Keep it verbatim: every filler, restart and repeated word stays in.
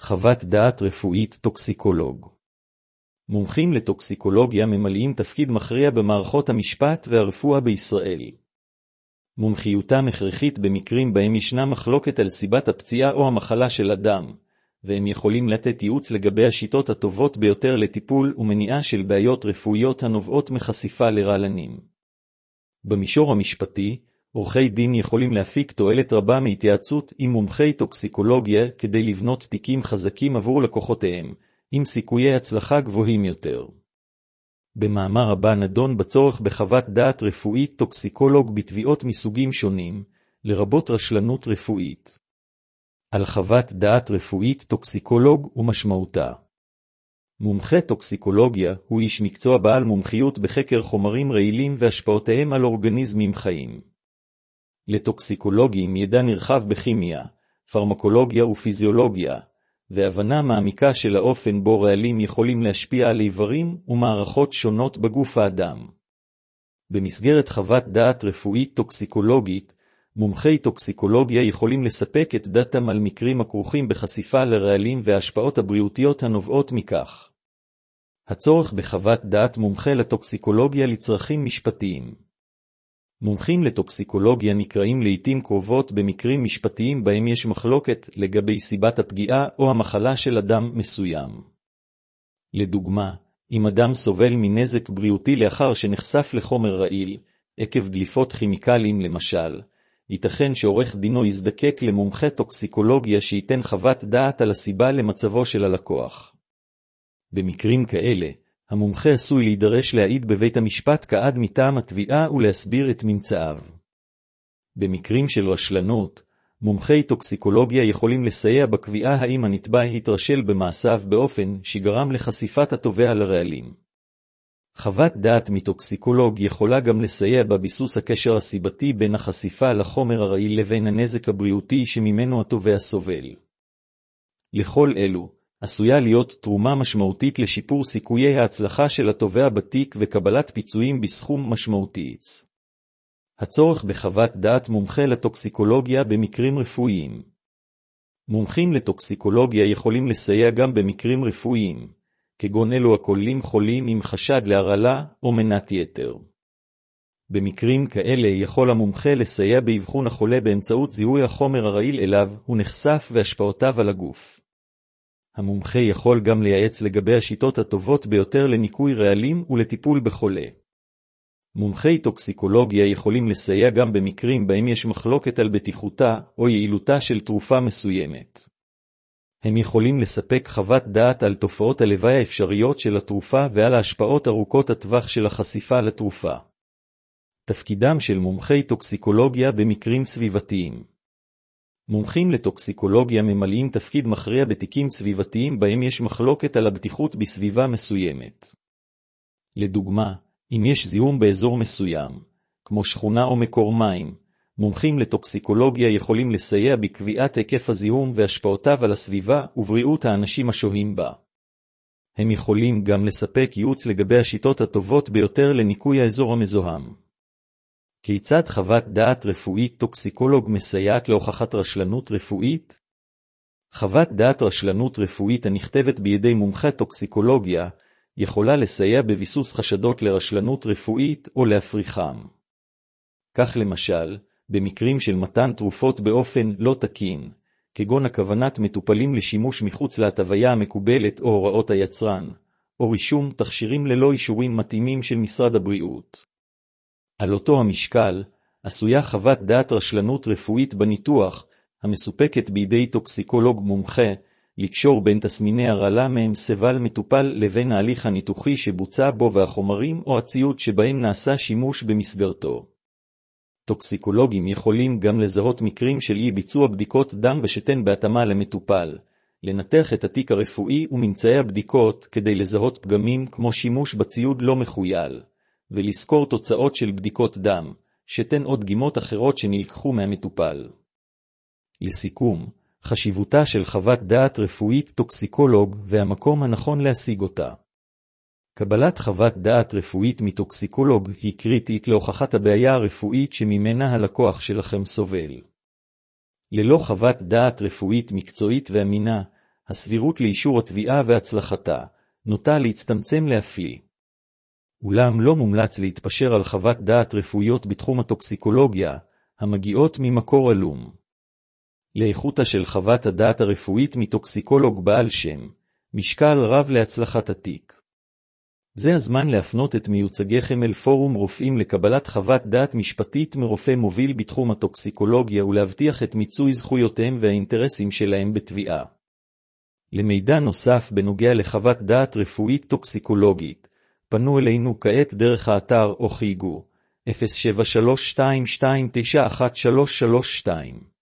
חוות דעת רפואית טוקסיקולוג. מומחים לטוקסיקולוגיה ממלאים תפקיד מכריע במערכות המשפט והרפואה בישראל. מומחיותם הכרחית במקרים בהם ישנה מחלוקת על סיבת הפציעה או המחלה של אדם, והם יכולים לתת ייעוץ לגבי השיטות הטובות ביותר לטיפול ומניעה של בעיות רפואיות הנובעות מחשיפה לרעלנים. במישור המשפטי, עורכי דין יכולים להפיק תועלת רבה מהתייעצות עם מומחי טוקסיקולוגיה כדי לבנות תיקים חזקים עבור לקוחותיהם, עם סיכויי הצלחה גבוהים יותר. במאמר הבא נדון בצורך בחוות דעת רפואית טוקסיקולוג בתביעות מסוגים שונים, לרבות רשלנות רפואית. על חוות דעת רפואית טוקסיקולוג ומשמעותה. מומחה טוקסיקולוגיה הוא איש מקצוע בעל מומחיות בחקר חומרים רעילים והשפעותיהם על אורגניזמים חיים. לטוקסיקולוגים ידע נרחב בכימיה, פרמקולוגיה ופיזיולוגיה, והבנה מעמיקה של האופן בו רעלים יכולים להשפיע על איברים ומערכות שונות בגוף האדם. במסגרת חוות דעת רפואית טוקסיקולוגית, מומחי טוקסיקולוגיה יכולים לספק את דעתם על מקרים הכרוכים בחשיפה לרעלים וההשפעות הבריאותיות הנובעות מכך. הצורך בחוות דעת מומחה לטוקסיקולוגיה לצרכים משפטיים. מומחים לטוקסיקולוגיה נקראים לעתים קרובות במקרים משפטיים בהם יש מחלוקת לגבי סיבת הפגיעה או המחלה של אדם מסוים. לדוגמה, אם אדם סובל מנזק בריאותי לאחר שנחשף לחומר רעיל, עקב דליפות כימיקלים למשל, ייתכן שעורך דינו יזדקק למומחה טוקסיקולוגיה שייתן חוות דעת על הסיבה למצבו של הלקוח. במקרים כאלה, המומחה עשוי להידרש להעיד בבית המשפט כעד מטעם התביעה ולהסביר את ממצאיו. במקרים של רשלנות, מומחי טוקסיקולוגיה יכולים לסייע בקביעה האם הנתבע התרשל במעשיו באופן שגרם לחשיפת התובע לרעלים. חוות דעת מטוקסיקולוג יכולה גם לסייע בביסוס הקשר הסיבתי בין החשיפה לחומר הרעיל לבין הנזק הבריאותי שממנו התובע סובל. לכל אלו, עשויה להיות תרומה משמעותית לשיפור סיכויי ההצלחה של התובע בתיק וקבלת פיצויים בסכום משמעותי. הצורך בחוות דעת מומחה לטוקסיקולוגיה במקרים רפואיים. מומחים לטוקסיקולוגיה יכולים לסייע גם במקרים רפואיים, כגון אלו הכוללים חולים עם חשד להרעלה או מנת יתר. במקרים כאלה יכול המומחה לסייע באבחון החולה באמצעות זיהוי החומר הרעיל אליו הוא נחשף והשפעותיו על הגוף. המומחה יכול גם לייעץ לגבי השיטות הטובות ביותר לניקוי רעלים ולטיפול בחולה. מומחי טוקסיקולוגיה יכולים לסייע גם במקרים בהם יש מחלוקת על בטיחותה או יעילותה של תרופה מסוימת. הם יכולים לספק חוות דעת על תופעות הלוואי האפשריות של התרופה ועל ההשפעות ארוכות הטווח של החשיפה לתרופה. תפקידם של מומחי טוקסיקולוגיה במקרים סביבתיים. מומחים לטוקסיקולוגיה ממלאים תפקיד מכריע בתיקים סביבתיים בהם יש מחלוקת על הבטיחות בסביבה מסוימת. לדוגמה, אם יש זיהום באזור מסוים, כמו שכונה או מקור מים, מומחים לטוקסיקולוגיה יכולים לסייע בקביעת היקף הזיהום והשפעותיו על הסביבה ובריאות האנשים השוהים בה. הם יכולים גם לספק ייעוץ לגבי השיטות הטובות ביותר לניקוי האזור המזוהם. כיצד חוות דעת רפואית טוקסיקולוג מסייעת להוכחת רשלנות רפואית? חוות דעת רשלנות רפואית הנכתבת בידי מומחה טוקסיקולוגיה יכולה לסייע בביסוס חשדות לרשלנות רפואית או להפריכם. כך למשל, במקרים של מתן תרופות באופן לא תקין, כגון הכוונת מטופלים לשימוש מחוץ להתוויה המקובלת או הוראות היצרן, או רישום תכשירים ללא אישורים מתאימים של משרד הבריאות. על אותו המשקל, עשויה חוות דעת רשלנות רפואית בניתוח, המסופקת בידי טוקסיקולוג מומחה, לקשור בין תסמיני הרעלה מהם סבל מטופל לבין ההליך הניתוחי שבוצע בו והחומרים או הציוד שבהם נעשה שימוש במסגרתו. טוקסיקולוגים יכולים גם לזהות מקרים של אי ביצוע בדיקות דם ושתן בהתאמה למטופל, לנתח את התיק הרפואי וממצאי הבדיקות כדי לזהות פגמים כמו שימוש בציוד לא מחויל, ולזכור תוצאות של בדיקות דם, שתן או דגימות אחרות שנלקחו מהמטופל. לסיכום, חשיבותה של חוות דעת רפואית טוקסיקולוג והמקום הנכון להשיג אותה. קבלת חוות דעת רפואית מטוקסיקולוג היא קריטית להוכחת הבעיה הרפואית שממנה הלקוח שלכם סובל. ללא חוות דעת רפואית מקצועית ואמינה, הסבירות לאישור התביעה והצלחתה נוטה להצטמצם להפליא. אולם לא מומלץ להתפשר על חוות דעת רפואיות בתחום הטוקסיקולוגיה, המגיעות ממקור עלום. לאיכותה של חוות הדעת הרפואית מטוקסיקולוג בעל שם, משקל רב להצלחת התיק. זה הזמן להפנות את מיוצגיכם אל פורום רופאים לקבלת חוות דעת משפטית מרופא מוביל בתחום הטוקסיקולוגיה ולהבטיח את מיצוי זכויותיהם והאינטרסים שלהם בתביעה. למידע נוסף בנוגע לחוות דעת רפואית טוקסיקולוגית, פנו אלינו כעת דרך האתר או חייגו אפס שבע שלוש שתיים שתיים תשע אחת שלוש שלוש שתיים.